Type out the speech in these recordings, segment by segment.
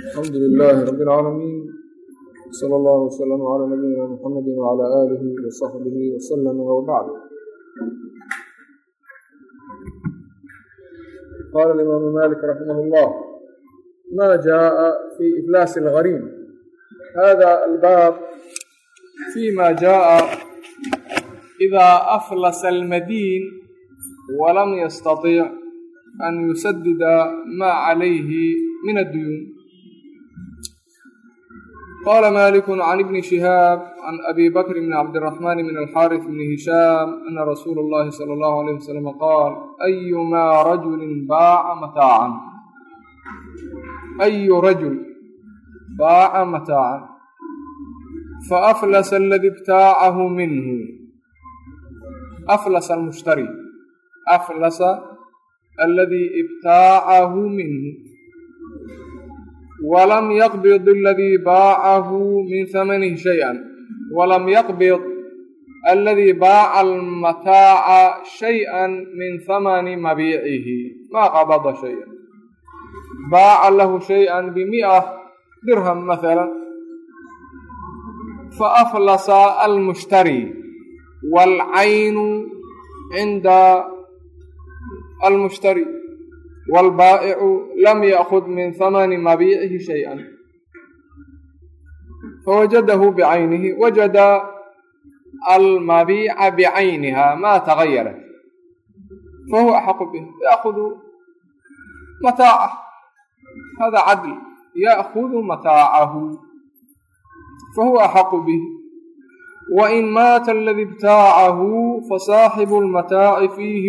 الحمد لله رب العالمين صلى الله وسلم على نبينا محمد وعلى آله وصحبه وسلم وبعد. قال الإمام مالك رحمه الله: ما جاء في إفلاس الغريم. هذا الباب فيما جاء إذا أفلس المدين ولم يستطيع أن يسدد ما عليه من الديون. قال مالك عن ابن شهاب عن أبي بكر بن عبد الرحمن بن الحارث بن هشام أن رسول الله صلى الله عليه وسلم قال: أيما رجل باع متاعا، أي رجل باع متاعا فأفلس الذي ابتاعه منه، أفلس المشتري، أفلس الذي ابتاعه منه، ولم يقبض الذي باعه من ثمنه شيئا، ولم يقبض الذي باع المتاع شيئا من ثمن مبيعه، ما قبض شيئا، باع له شيئا ب100 درهم مثلا، فأفلس المشتري والعين عند المشتري والبائع لم يأخذ من ثمن مبيعه شيئا، فوجده بعينه، وجد المبيع بعينها ما تغيرت، فهو أحق به، يأخذ متاعه، هذا عدل، يأخذ متاعه فهو أحق به. وإن مات الذي ابتاعه فصاحب المتاع فيه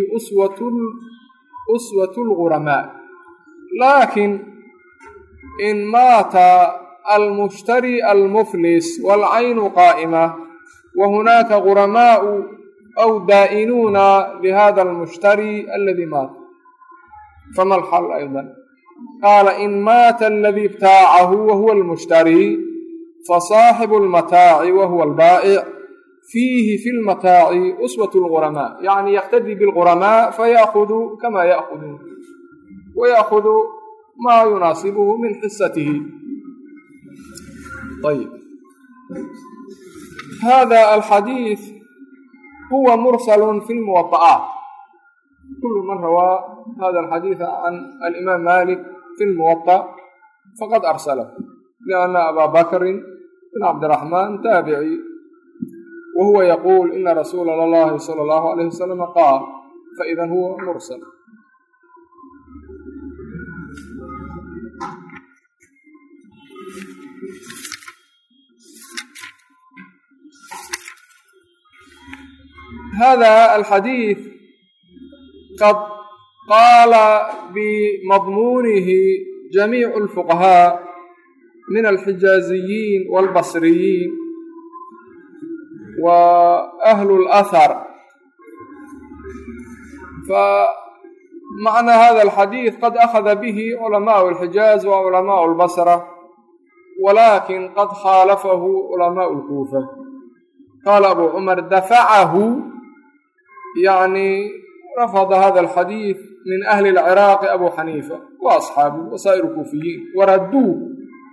أسوة الغرماء. لكن إن مات المشتري المفلس والعين قائمة وهناك غرماء أو دائنون لهذا المشتري الذي مات، فما الحل أيضا؟ قال: إن مات الذي ابتاعه وهو المشتري فصاحب المتاع وهو البائع فيه في المتاع أسوة الغرماء، يعني يقتدي بالغرماء فيأخذ كما يأخذون، ويأخذ ما يناسبه من حصته. طيب، هذا الحديث هو مرسل في الموطئات، كل من روى هذا الحديث عن الإمام مالك في الموطأ فقد أرسله، لأن أبا بكر بن عبد الرحمن تابعي، وهو يقول إن رسول الله صلى الله عليه وسلم قال، فإذا هو مرسل. هذا الحديث قد قال بمضمونه جميع الفقهاء من الحجازيين والبصريين وأهل الأثر، فمعنى هذا الحديث قد أخذ به علماء الحجاز وعلماء البصرة، ولكن قد خالفه علماء الكوفة. قال أبو عمر: دفعه، يعني رفض هذا الحديث من أهل العراق أبو حنيفة وأصحابه وسائر الكوفيين وردوه.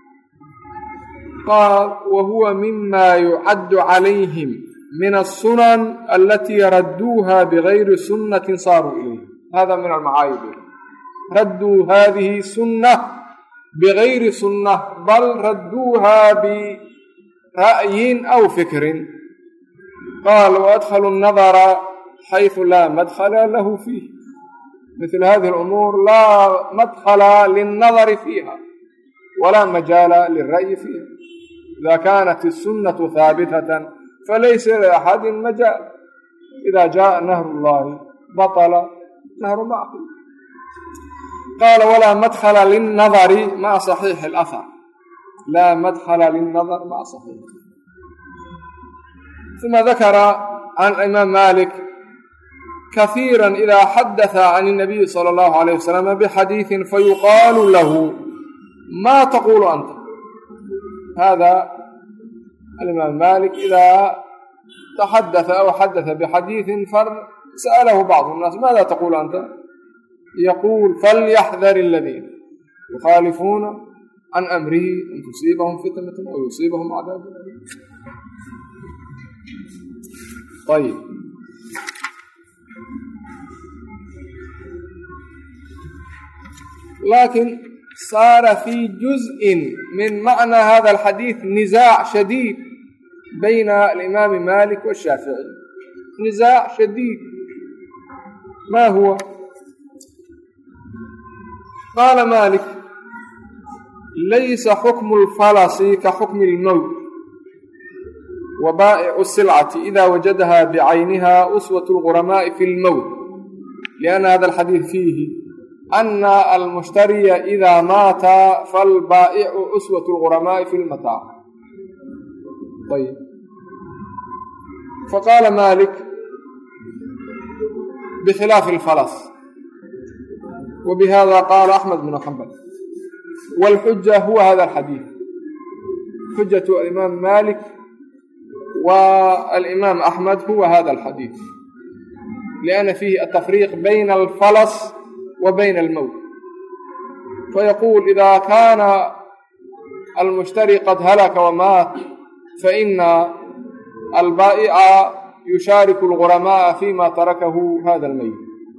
قال: وهو مما يعد عليهم من السنن التي ردوها بغير سنة صاروا إليه. هذا من المعايب، ردوا هذه سنة بغير سنة، بل ردوها برأي أو فكر. قال: وأدخلوا النظر حيث لا مدخل له فيه. مثل هذه الأمور لا مدخل للنظر فيها ولا مجال للرأي فيها. إذا كانت السنة ثابتة فليس لأحد مجال. إذا جاء نهر الله بطل نهر معقول. قال: ولا مدخل للنظر مع صحيح الأثر، لا مدخل للنظر مع صحيح. ثم ذكر عن الإمام مالك كثيرا إذا حدث عن النبي صلى الله عليه وسلم بحديث فيقال له: ما تقول أنت؟ هذا الإمام مالك إذا تحدث أو حدث بحديث فسأله بعض الناس: ماذا تقول أنت؟ يقول: فليحذر الذين يخالفون can amrihi an tusiibahum fitnatun aw yusiibahum cadaabun aliim. ayib laakin saara fii juzءin min macnaa hada alxadiid nizaac shadiid bayna alimaami malik washaafici. nizaac shadiid ma huwa? qaala malik laysa xukmu اlfalasi ka xukmi اlmowt wa baa'icu الsilcati ida wajadaha bicayniha uswaة اlguramaaءi fi اlmowt lianna hada alxadiid fiihi ana almushtariya ida maata falbaa'icu uswaة اlguramaaءi fi اlmataac. ayb faqaala malik bkhilaafi اlfalas wbihada qaala axmed bn xambal wاlxuja huwa hada alxadiid. xujatu alimaam malik wa alimaam axmed huwa hada alxadiid lianna fiihi atafriiq bayna alfalas wa bayna almowt. fayaquul ida kaana almushtari qad halaka wamaat faina albaa'ica yushaariku alguramaaءa fima tarakahu hada almeyt.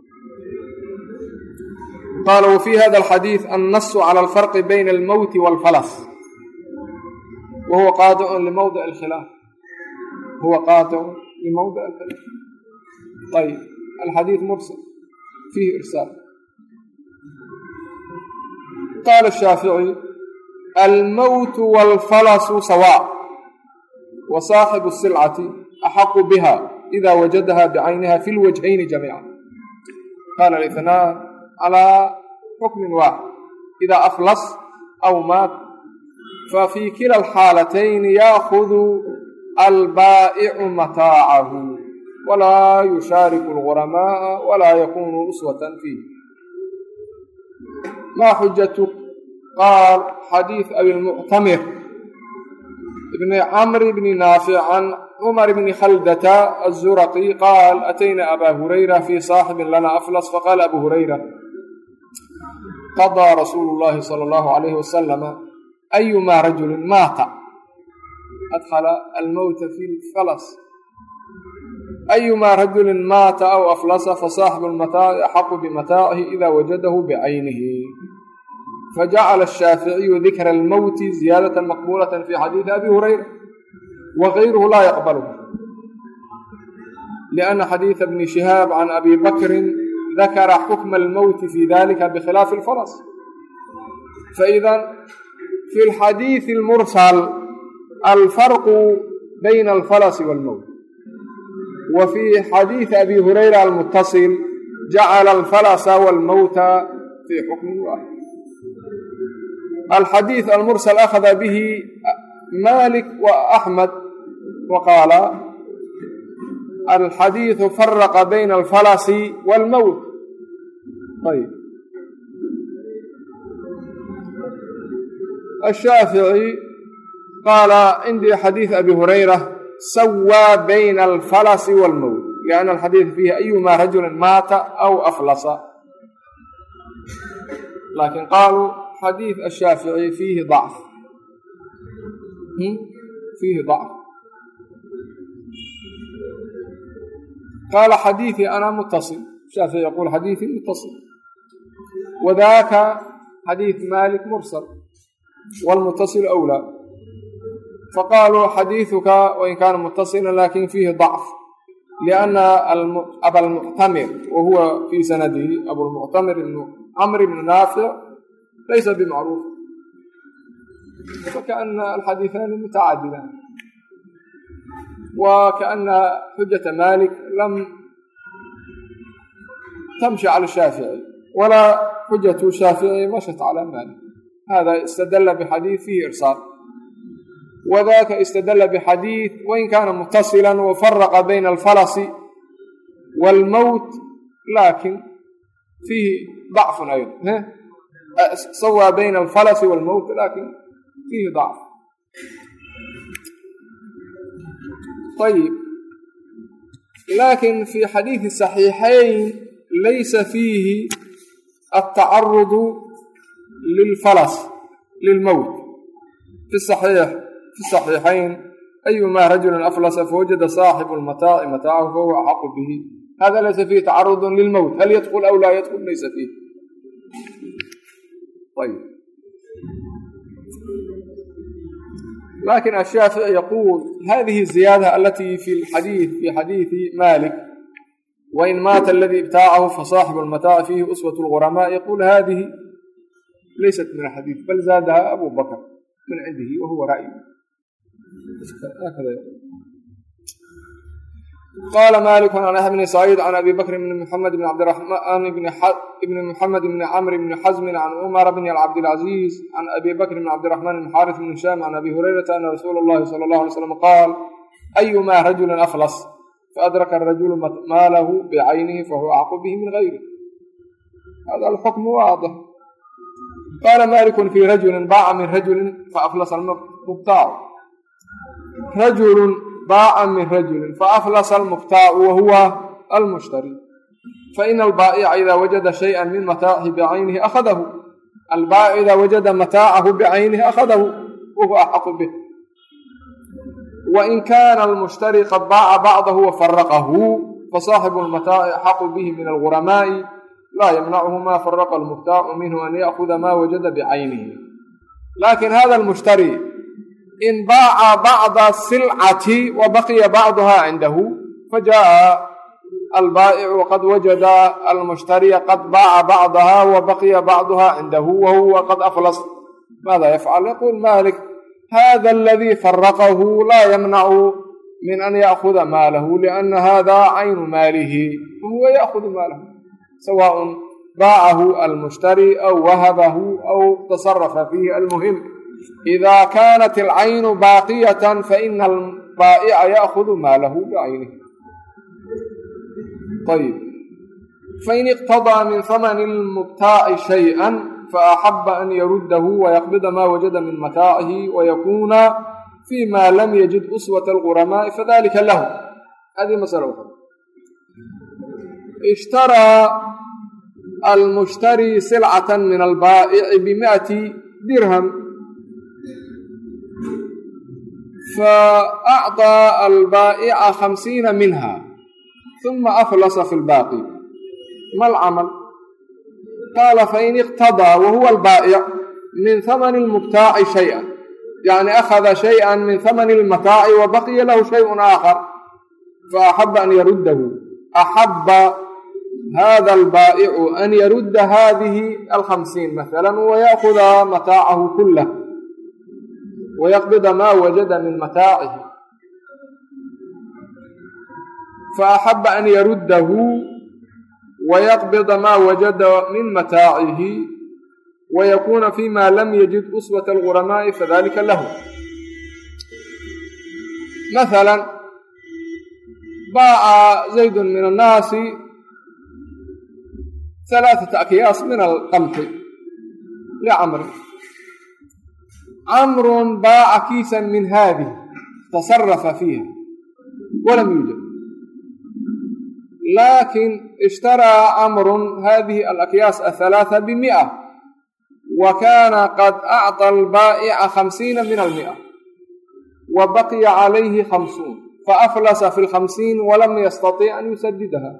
qaala wfي hada alxadiid annasu calى alfarqi bayna almowti wاlfalas wahuwa qaadicun limawdic alkhilaaf. huwa qaadicun limawdic alkhilaaf. ayb alxadiid mursal fiihi irsaal. qaala الshaafiعي almowtu wاlfalasu sawاء wa saaxibu الsilcati axaqu biha ida wajadaha bicayniha fi اlwajhayni jamiica. qaala الاثنان على حكم واحد إذا أفلس أو مات ففي كلا الحالتين يأخذ البائع متاعه ولا يشارك الغرماء ولا يكون أسوة فيه. ما حجتك؟ قال حديث أبي المعتمر ابن عمرو بن نافع عن عمر بن خلدة الزرقي قال أتينا أبا هريرة في صاحب لنا أفلس فقال أبو هريرة qaضىa rasuulu اllahi salى اllahu عalayhi wasalama ayumaa rajulin maata adkhala almowta fi lfalas ayumaa rajulin maata aw aflasa fasaaxibu lmataaci axaqu bimataacihi ida wajadahu bicaynihi. fajacala الshaaficiyu dikra almowti ziyaadaة maqbulaة fi xadiidi abi hurayra wagayruhu laa yaqbalhu liأnna xadiida bni shihaab can abi bakrin dakara xukma almowti fi dalika bikhilaafi alfalas. faإida fi اlxadiiثi اlmursal alfarqu bayna alfalasi wاlmowt wa fi xadiiثi abi hurayra almutasil jacala alfalasa wاlmowta fi xukmin waaxid. alxadiiث almursal akhada bihi malik wa axmed wa qaala alxadiiثu faraqa bayna alfalasi wاlmowt. ayb الshaafiعي qaala cindii xadiiث abi hurayra sawaa bayna alfalasi wاlmowt liأnna alxadiiث fiihi ayuma rajuli maata aw aflasa. laakin qaaluu xadiiث الshaafiعي fiihi ضacf qaala xadiiثii ana mutaصil. shaafiعي yaqul xadiiثii mutaصil wadaaka xadiiث malik mursal wاlmutaصil أwlى. faqaaluu xadiiثuka wain kaana mutasila lakin fiihi ضacf liأnna abalmuctamir wahuwa fii sanadihi abulmuctamir ibn camr bn naafic laysa bimacruuf fakaأna alxadiiثaani mutacadidan وكأن حجة مالك لم تمشي على الشافعي ولا حجة الشافعي مشت على مالك. هذا استدل بحديث فيه إرسال، وذاك استدل بحديث وإن كان متصلا وفرق بين الفلس والموت لكن فيه ضعف أيضا، سوى بين الفلس والموت لكن فيه ضعف. طيب، لكن في حديث الصحيحين ليس فيه التعرض للفلس lilmowt fi الصaxiixayn ayuma rajuli aflasa fawajada saaxibu lmataaci mataacahu fahuwa axaqu bihi hada laysa fiihi tacarud lilmowt hal yadkul aw laa yadkul laysa fiih. ayb lakin ashaafici yaquul hadihi ziyaada alati fi xadiiثi malik wain maata aladi ibtaacahu fasaaxibu lmataaci fiihi uswat lguramaa yaquul hadihi laysat min axadiiث bal zaadaha abu bakr min cindihi wahuwa ra'yu. qala malik can yaxya bni saciid can abi bakr bni muxamed bni cabdiraxmaan bni muxamed bni camr bni xasmin can umar bni cabdilcaziiz can abi bakr bni cabdiraxmaan bni xaaris bni hishaam can abi hurayrata ana rasuula اllahi sala اllahu alay slam qaal ayuma rajuli aflas faadraka arajulu maalahu bicaynihi fahuwa axaqu bihi min gayri hada alxukmu waadix. qala maliku fi rajuli baaca min rajuli faaflasa mubtaacu rajulu baaca min rajuli faaflasa almuftaacu wahuwa almushtari faina albaa'ica ida wajada shayئa min mataacihi bicaynihi akhadahu albaa'ic ida wajada mataacahu bicaynihi akhadahu wahuwa axaqu bih wain kana almushtari qad baaca bacdahu wafaraqahu fasaaxibu lmataaci axaqu bihi min alguramaa'i laa yamnachu ma faraqa almuftaacu minhu an ya'kuda ma wajada bicaynihi lakin hada almushtari in baaca bacda silcati wa baqiya bacduha cindahu fajaءa albaa'icu waqad wajada almushtariya qad baaca bacdaha wa baqiya bacduha cindahu wahuwa qad aflas maada yafcal yaqul malik hada aladii faraqahu laa yamnacu min an ya'kuda maalahu liana hada caynu maalihi wahuwa ya'kudu maalahu sawaء baacahu almushtari aw wahabahu aw tasarafa fiihi almuhim ida kanat alcaynu baaqiyatan faina albaa'ica ya'kudu maalahu bicaynihi. ayb fain iqtadaa min hamani lmubtaaci shayئa faaxaba an yaruddahu wayaqbida ma wajada min mataacihi wayakuna fima lam yajid uswat alguramaaءi fadalika lahu. hadihi masala ukra. ishtaraa almushtari silcata min albaa'ici b100 dirham faأcطىa albaa'ica 50 minha ثuma aflasa fi lbaaqi ma alcamal qaala fain iqtadaa wahuwa albaa'ic min hamani lmubtaaci shayئa yani akhada shayئa min hamani lmataaci wa baqiya lahu shayء aakhar faaxaba an yaruddahu axaba hada albaa'icu an yarudda hadihi alhamsiin maala waya'kuda mataacahu kulah wayaqbida ma wajada min mataacihi faaxaba an yaruddahu wayaqbida ma wajada min mataacihi wayakuna fima lam yajid uswat alguramaa'i fadalika lahu. maala baaca zayd min annaasi 3 akyaas min alqamxi licamri camru baaca kiisan min haadih tasarafa fiiha walam yuujad lakin ishtaraa camru hadihi alakyaas 3 b100 wa kana qad acطى albaa'ica 50 min al100 wa baqiya calayhi 50 faaflasa fi 50 walam yastaطic an yusadidaha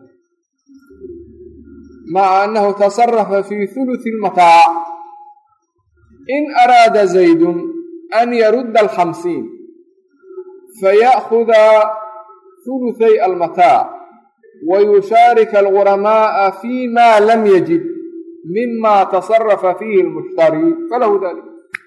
maca annahu tasarafa fi ثuluثi اlmataac. in araada zaydu an yarudda 50 faya'kuda ثuluثay almataac wayushaarika alguramaaءa fima lam yajid mima tasarafa fiihi اlmushtari falahu dalik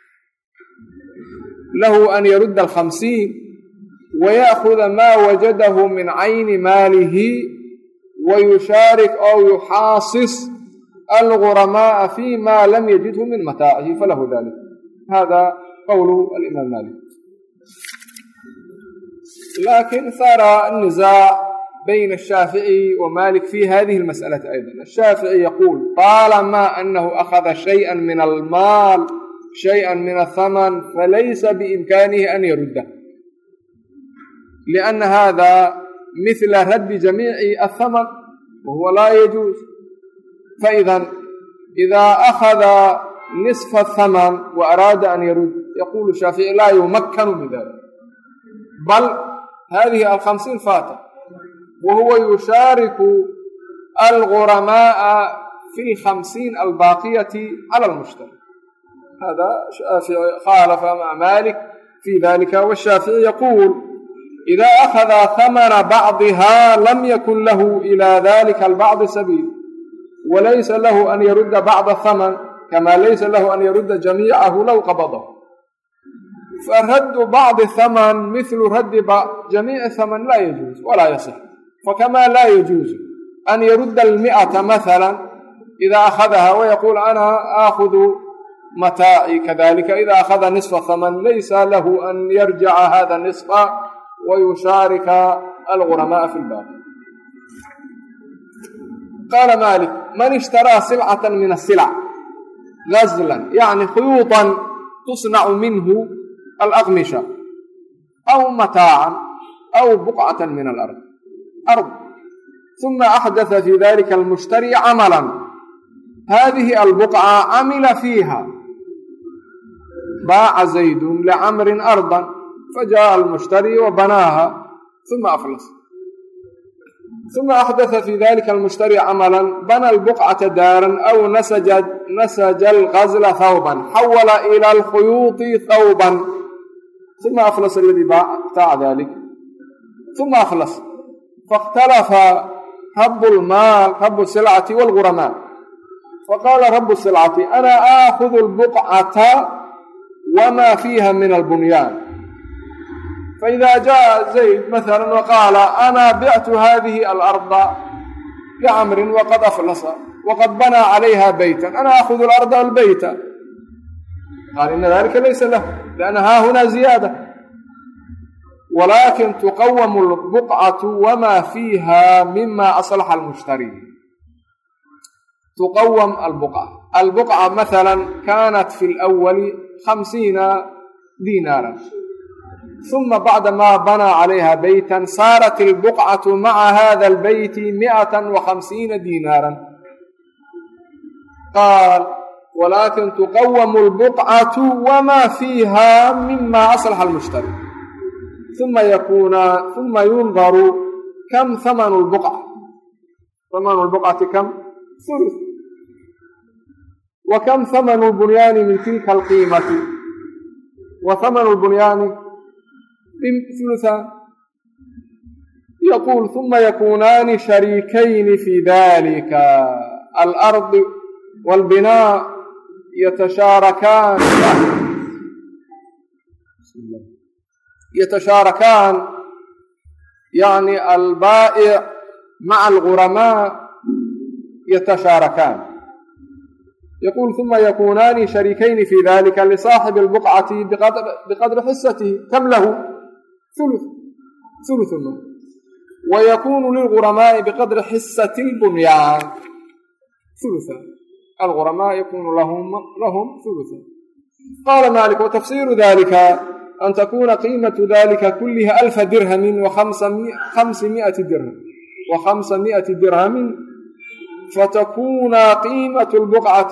lahu an yarudda 50 waya'kuda ma wajadahu min cayni maalihi wayushaarik aw yuxaasis alguramaaءa fima lam yajidhu min mataacihi falahu dalik. hada qowlu alimaam malik. lakin sara الnizaac bayna الshaafiعي wa malik fi hadihi اlmasأalaةi ayضا. الshaafiعي yaquul طaalama anahu akhada shayئa min almaal shayئa min aلthaman falaysa biimkaanihi an yaruddah liأna hada mila raddi jamiici aلthaman wahuwa laa yajuuz. faإida إida akhada نصف الثمن وأراد أن يرد يقول الشافعي لا يمكن من ذلك، بل هذه 50 فاتت، وهو يشارك الغرماء في 50 الباقية على المشتري. هذا الشافعي خالف مع مالك في ذلك، والشافعي يقول إذا أخذ ثمن بعضها لم يكن له إلى ذلك البعض سبيل، وليس له أن يرد بعض الثمن كما ليس له أن يرد جميعه لو قبضه، فرد بعض الثمن مثل رد جميع الثمن لا يجوز ولا يصح. فكما لا يجوز أن يرد 100 مثلا إذا أخذها ويقول أنا آخذ متاعي، كذلك إذا أخذ نصف الثمن ليس له أن يرجع هذا النصف ويشارك الغرماء في الباقي. قال مالك من اشترى سلعة من السلع غزلا، يعني خيوطا تصنع منه الأقمشة أو متاعا أو بقعة من أرض، ثم أحدث في ذلك المشتري عملا، هذه البقعة عمل فيها، باع زيد لعمر أرضا فجاء المشتري وبناها ثم أفلس، ثم أحدث في ذلك المشتري عملا بنى البقعة دارا أو نسج الغزل ثوبا، حول إلى الخيوط ثوبا، ثم أفلس الذي باع ذلك، ثم أفلس، فاختلف رب السلعة والغرماء، فقال رب السلعة أنا آخذ البقعة وما فيها من البنيان. فإذا جاء زيد مثلا وقال أنا بعت هذه الأرض لعمر وقد أفلس وقد بنى عليها بيتا، أنا أخذ الأرض والبيت، قال إن ذلك ليس له، لأنها هنا زيادة، ولكن تقوم البقعة وما فيها مما أصلح المشتري. تقوم البقعة مثلا كانت في الأول 50 دينارا، ثم بعدما بنى عليها بيتا صارت البقعة مع هذا البيت 150 دينارا. قال ولكن تقوم البقعة وما فيها مما أصلح المشتري، ثم ينظر كم ثمن البقعة، ثمن البقعة كم؟ ثلث، وكم ثمن البنيان من تلك القيمة، وثمن البنيان ثلثان. يقول ثم يكونان شريكين في ذلك، الأرض والبناء يتشاركان، يعني البائع مع الغرماء يتشاركان. يقول ثم يكونان شريكين في ذلك لصاحب البقعة بقدر حصته، كم له؟ ثلث المال، ويكون للغرماء بقدر حصة البنيان ثلثا، الغرماء يكون لهم ثلثا. قال مالك وتفسير ذلك أن تكون قيمة ذلك كلها 1000 درهم و500 درهم و500 درهم، فتكون قيمة البقعة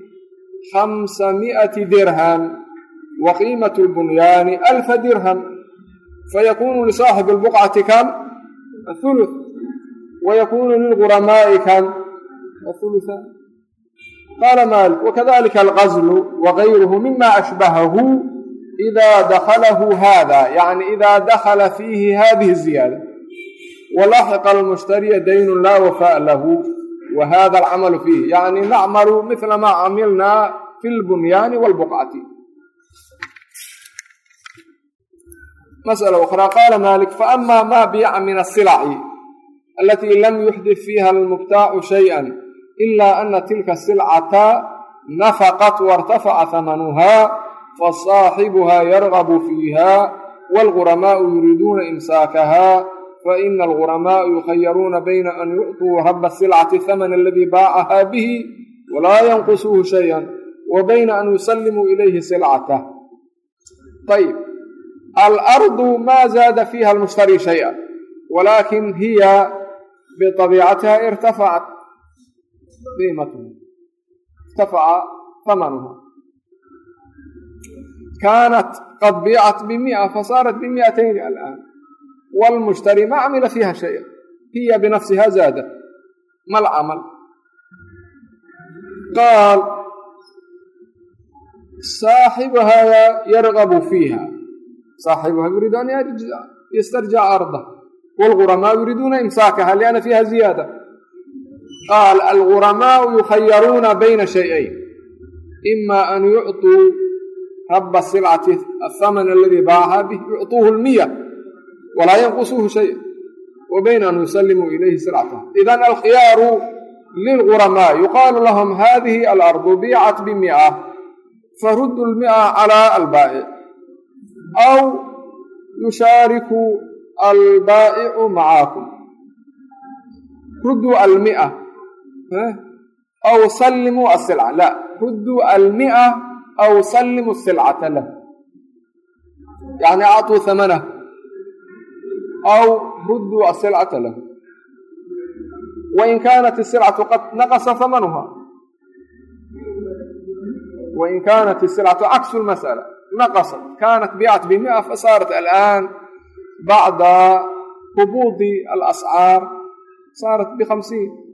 500 درهم وقيمة البنيان 1000 درهم، فيكون لصاحب البقعة كم؟ الثلث، ويكون للغرماء كم؟ الثلثان. قال مالك وكذلك الغزل وغيره مما أشبهه إذا دخله هذا، يعني إذا دخل فيه هذه الزيادة ولحق المشتري دين لا وفاء له، وهذا العمل فيه، يعني نعمل مثل ما عملنا في البنيان والبقعة. مسألة أخرى. قال مالك فأما ما بيع من السلع التي لم يحدث فيها المبتاع شيئا إلا أن تلك السلعة نفقت وارتفع ثمنها فصاحبها يرغب فيها والغرماء يريدون إمساكها، فإن الغرماء يخيرون بين أن يعطوا رب السلعة الثمن الذي باعها به ولا ينقصوه شيئا، وبين أن يسلموا إليه سلعته. طيب، الأرض ما زاد فيها المشتري شيئا، ولكن هي بطبيعتها ارتفعت قيمتها، ارتفع ثمنها، كانت قد بيعت ب100 فصارت ب200 الآن والمشتري ما عمل فيها شيئا هي بنفسها زادت ما العمل؟ قال صاحبها يرغب فيها صاحبها يريد أن يسترجع عرضه والغرماء يريدون إمساكها لأن فيها زيادة. قال الغرماء يخيرون بين شيئين إما أن يعطوا رب السلعة الثمن الذي باعها به يعطوه 100 ولا ينقصوه شيء وبين أن يسلموا إليه سلعته. إذن الخيار للغرماء يقال لهم هذه الأرض بيعت ب100 فردوا 100 على البائع أو يشارك البائع معكم ردوا 100 أو سلموا السلعة لا ردوا 100 أو سلموا السلعة له يعني أعطوا ثمنه أو ردوا السلعة له وإن كانت السلعة قد نقص ثمنها وإن كانت السلعة عكس المسألة نقصت كانت بيعت ب100 فصارت الآن بعد هبوط الأسعار صارت ب50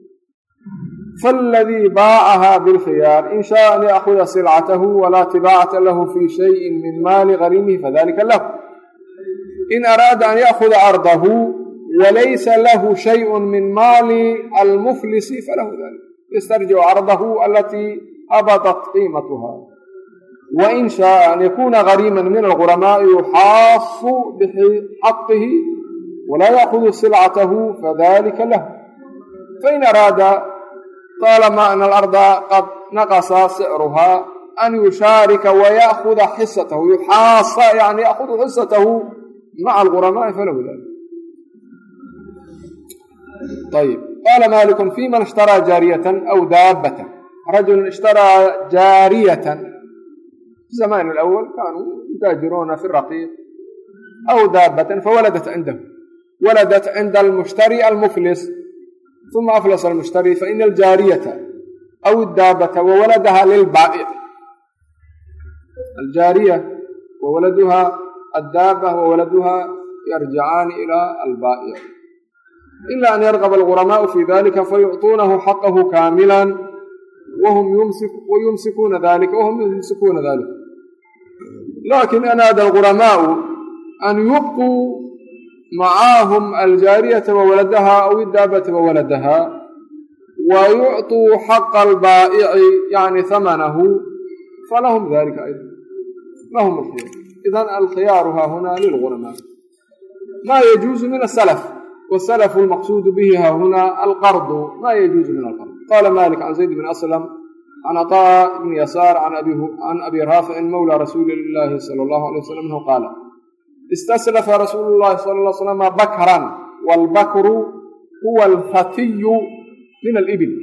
فالذي باعها بالخيار إن شاء أن يأخذ سلعته ولا تباعة له في شيء من مال غريمه فذلك له. إن أراد أن يأخذ عرضه وليس له شيء من مال المفلس فله ذلك يسترجع عرضه التي هبطت قيمتها. وإن شاء أن يكون غريما من الغرماء يحاص بحقه ولا يأخذ سلعته فذلك له. فإن أراد طالما أن الأرض قد نقص سعرها أن يشارك ويأخذ حصته يحاص يعني يأخذ حصته مع الغرماء فله ذلك. طيب قال مالك في من اشترى جارية أو دابة. رجل اشترى جارية في الزمان الأول كانوا يتاجرون في الرقيق أو دابة فولدت عنده ولدت عند المشتري المفلس ثم أفلس المشتري فإن الجارية أو الدابة وولدها للبائع. الجارية وولدها الدابة وولدها يرجعان إلى البائع إلا أن يرغب الغرماء في ذلك فيعطونه حقه كاملا وهم يمسكون ذلك. لكن أنادى الغرماء أن يبقوا معاهم الجارية وولدها أو الدابة وولدها ويعطوا حق البائع يعني ثمنه فلهم ذلك أيضا لهم الخيار. إذن الخيار ها هنا للغرماء. ما يجوز من السلف والسلف المقصود به ها هنا القرض ما يجوز من القرض. قال مالك عن زيد بن أسلم عن عطاء بن يسار عن أبي رافع مولى رسول الله صلى الله عليه وسلم أنه قال استسلف رسول الله صلى الله عليه وسلم بكرا والبكر هو الفتي من الإبل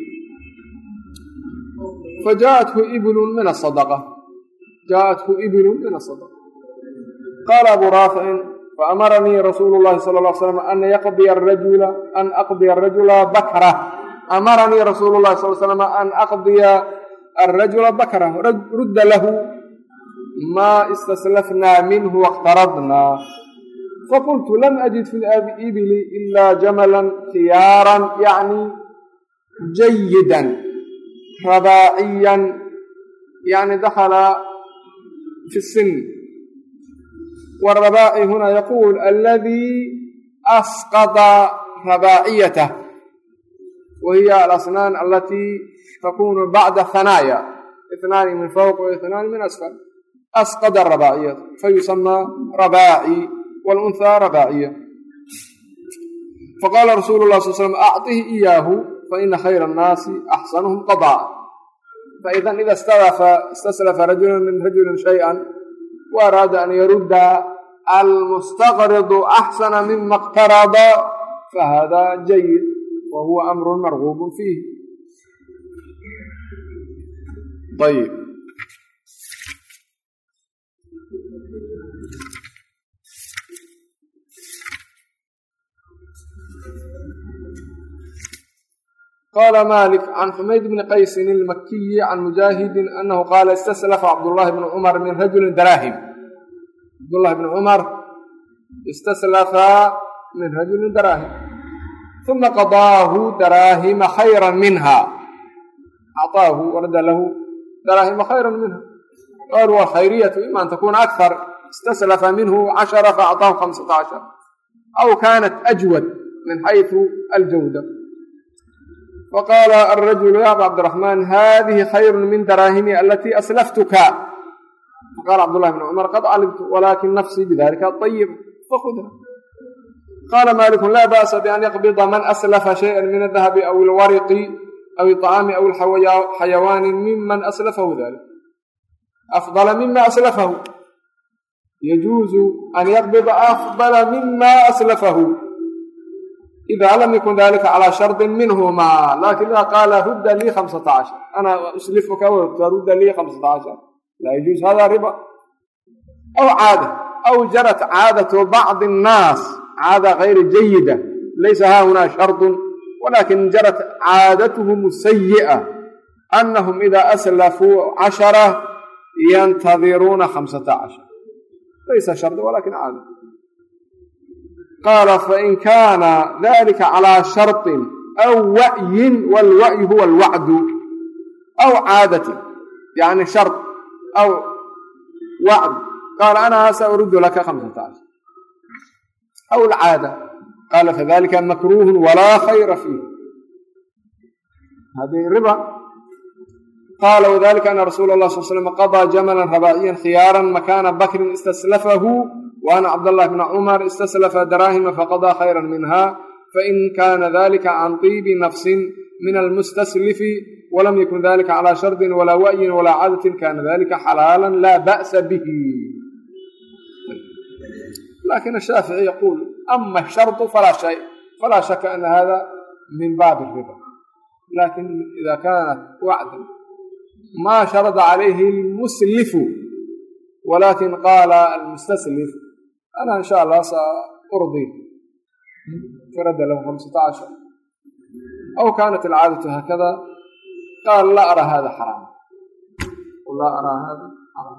فجاءته إبل من الصدقة قال أبو رافع فأمرني رسول الله صلى الله عليه وسلم أن أقضي الرجل بكره. أمرني رسول الله صلى الله عليه وسلم أن أقضي الرجل بكره رد له ما استسلفنا منه واقترضنا. فقلت لم أجد في الإبل إلا جملا خيارا يعني جيدا رباعيا يعني دخل في السن. والرباعي هنا يقول الذي أسقط رباعيته وهي الأسنان التي تكون بعد الثنايا 2 من فوق و2 من أسفل أسقط الرباعية فيسمى رباعي والأنثى رباعية. فقال رسول الله صلى الله عليه وسلم أعطه إياه فإن خير الناس أحسنهم قضاء. فإذا إذا استسلف رجل من رجل شيئا وأراد أن يرد المستقرض أحسن مما اقترض فهذا جيد وهو أمر مرغوب فيه. طيب قال مالك عن حميد بن قيس المكي عن مجاهد أنه قال استسلف عبد الله بن عمر من رجل دراهم cabdullahi bni cumar istaslafaa min rajulin daraahim uma qadaahu daraahima khayra minha acطaahu warada lahu daraahima khayra minha qaaluu alkhayriyatu ima an takuna akthar istaslafa minhu 10 faacطaahu 15 aw kanat ajwad min xayثu aljawda faqaala alrajulu ya aba cabdiraxmaan hadihi khayru min daraahimi alatii aslaftuka faqala cabdullahi bn cumar qad calimtu walakin nafsii bidalika ayiba fakudha qaala maaliku laa ba'sa bian yaqbida man aslafa shayئa min adahabi aw alwariqi aw iطcaami aw xayawaani miman aslafahu dalik afdala mima aslafahu yajuuzu an yaqbida afdala mima aslafahu ida lam yakun dalika calى shardi minhuma lakin ida qaala rudda lii 15 ana uslifuka rudda lii 15 laa yajuuz hada riba aw caada aw jarat caadatu bacdi الnaas caada gayri jayida laysa hahuna shardu walakin jarat caadatuhum sayiئة anahum ida aslafuu 10 yantadiruuna 15 laysa shardi walakin caada qaala fain kaana dalika calىa sharطi aw wa'yin wاlwa'yu huwa اlwacdu aw caadatin yani shart aw wacd qaala ana sauruddu laka 15 aw alcaada qaala fadalika makruuhu walaa khayra fiih hadihi riba qaala wadalika ana rasuula اlah sal slm qaضىa jamalan rabaaciyan khiyaaran makaana bakrin istaslafahu وأna cabdاللahi بn cmar istaslafa daraahima faqaضىa khayra minha fain kana dalika can طibi nafsi min almustaslifi walam yakun dalika calى shardi walaa wa'yin walaa caadatin kana dalika xalaala laa ba'sa bihi lakin الshaafiعي yaqul ama الsharطu falaa shaka ana hada min baabi الriba lakin ida kanat wacda ma sharada calayhi اlmuslifu walakin qaala almustaslif ana in sha allah saurdi farada lahu 15 aw kanat alcaadatu hakada qaal laa araa hada xaraam laa araa hada xaraam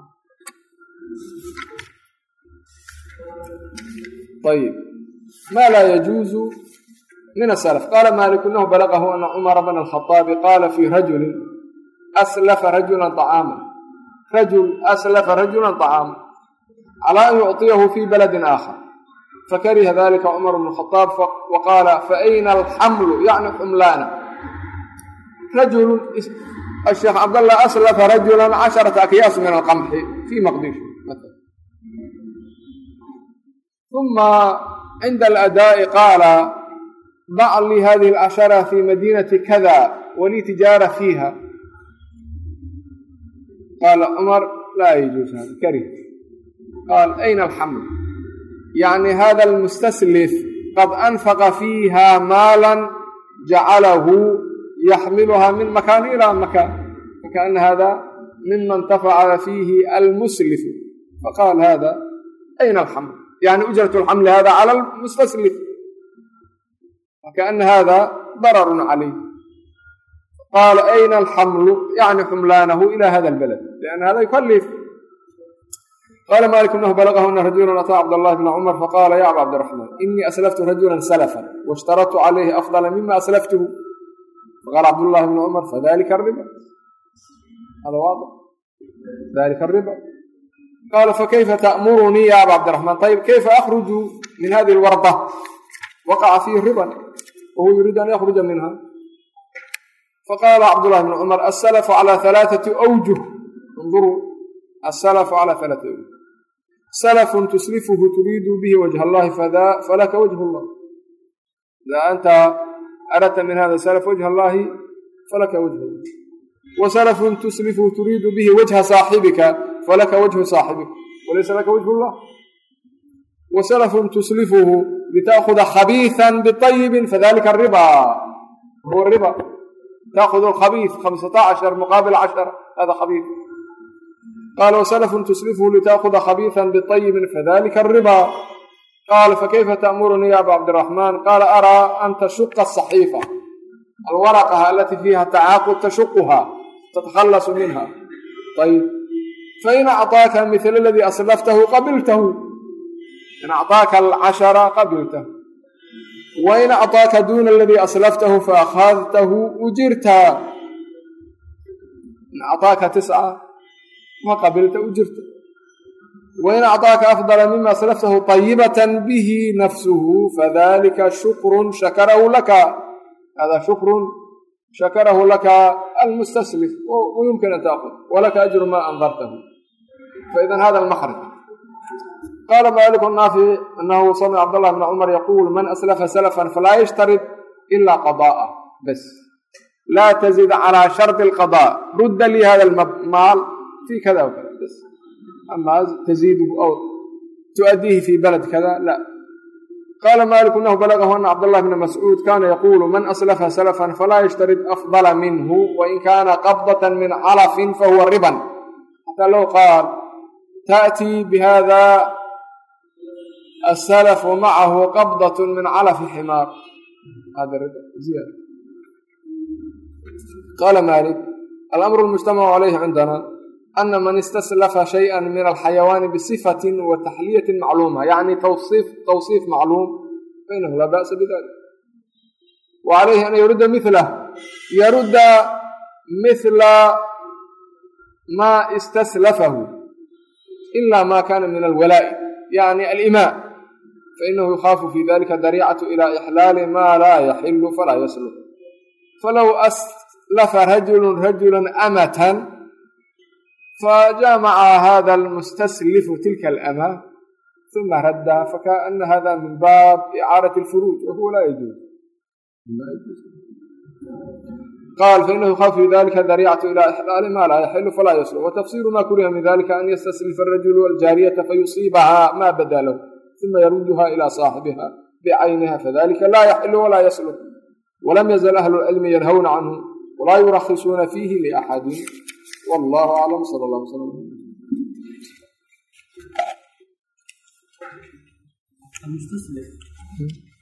ayib ma laa yajuuzu min asalaf qaala maaliku inahu balagahu ana cumara bna alkhaطaabi qaala fi rajulin aslafa rajula طacaama rajul aslafa rajula طacaama calى an yucطiyahu fi baladi aakhar fakariha dalika cumar bn khaaab waqaala faayna alxamlu yani xumlaana rajulu asheekh cabdallah aslafa rajula 10 akyaas min alqamxi fi maqdish uma cinda aladaa'i qaala bac lii hadihi 10 fi madinati kada walii tijaara fiiha qaala cumar laa yajuuz hada karih qaal ayna alxaml yani hada almustaslif qad anfaqa fiiha maalan jacalahu yaxmiluha min makaan ila makaan fakaana hada mima intafaca fiihi almuslifu faqaal hada ayna alxaml yani ujrat alxamli hada cala almustaslif fakaana hada dararun calayh qaala ayna alxamlu yani xumlaanahu ila hada albalad lian hada yukalif qaala maalik inahu balagahu ana rajulan ataa cabdاllahi bna cumar faqaala ya aba cabdiraxmaan inii aslaftu rajula salafan waاshtaradtu calayhi afdala mima aslaftuhu faqaala cabdullahi bna cumar fadalika riba hada waadix dalika riba qaala fakayfa ta'murunii ya aba cabdiraxmaan ayb kayfa akhruju min hadihi alwarda waqaca fiihi riban wahuwa yuriidu an yakhruja minha faqaala cabdullahi bna cumar asalafu calى 3 awjuh اnظuruu asalafu calى 3 awjuh salafun tuslifuhu turiidu bihi wajha allahi falaka wajhu اllah ida anta aradta min hada salaf wajha allahi falaka wajhu llah wasalafun tuslifuhu turiidu bihi wajha saaxibika falaka wajhu saaxibika walaysa laka wajhu llah wasalafun tuslifuhu litaakuda khabiiثa biطayibin fadalika riba huwa riba taakudu alkhabiiث 15 muqaabil 10 hada khabiiث qaala wasalafun tuslifuhu litaakuda khabiiثa biطayibin fadalika الriba qaala fakayfa ta'murunii ya aba cabdiraxmaan qaala araa an tashuqa asaxiifa alwaraqaha alatii fiiha tacaaqud tashuquha tatakhallasu minha ayb fain acطaaka mila aladii aslaftahu qabiltahu in acطaaka 10 qabiltahu wain acطaaka duna aladii aslaftahu faakhadtahu ujirta in acطaaka 9 ma qabilta ujirta wain acطaaka afضala mima aslaftahu طayibatan bihi nafsuhu fadalika shukrun shakarahu laka hada shukrun shakarahu laka almustaslif wayumkin an taakhud walaka ajru ma andartahu faidan hada almakraj qaala maaliku naafic anahu samica cabdالlah bn cumar yaquul man aslafa salafan falaa yashtarid ila qadaءa bas laa tazid calى sharط الqضاء rudda lii hada maal fi kada wkada bas ama taziiduhu aw tuؤdiihi fi balad kada la qaala maaliku anahu balagahu ana cabdالlah bna mascuud kana yaquulu man aslafa salafan falaa yashtarid afضala minhu wain kana qabdaة min calafin fahuwa riban xataa low qaal taأtii bihada السلف ومعه قبضة من علف حمار هذا زيادة. قال مالك الأمر المجتمع عليه عندنا أن من استسلف شيئا من الحيوان بصفة وتحلية معلومة يعني توصيف معلوم فإنه لا بأس بذلك وعليه أن يرد مثله يرد مثل ما استسلفه إلا ما كان من الولاء يعني الإماء فإنه يخاف في ذلك ذريعة إلى إحلال ما لا يحل فلا يسلم فلو أسلف رجلا أمة فجامع هذا المستسلف تلك الأمة ثم ردها فكأن هذا من باب إعارة الفروج وهو لا يجوز قال فإنه يخاف في ذلك ذريعة إلى إحلال ما لا يحل فلا يسلم وتفسير ما كره من ذلك أن يستسلف الرجل الجارية فيصيبها ما بدا له ثم يردها إلى صاحبها بعينها فذلك لا يحل ولا يسلم ولم يزل أهل العلم ينهون عنه ولا يرخصون فيه لأحد والله أعلم صلى الله عليه وسلم. المستسلف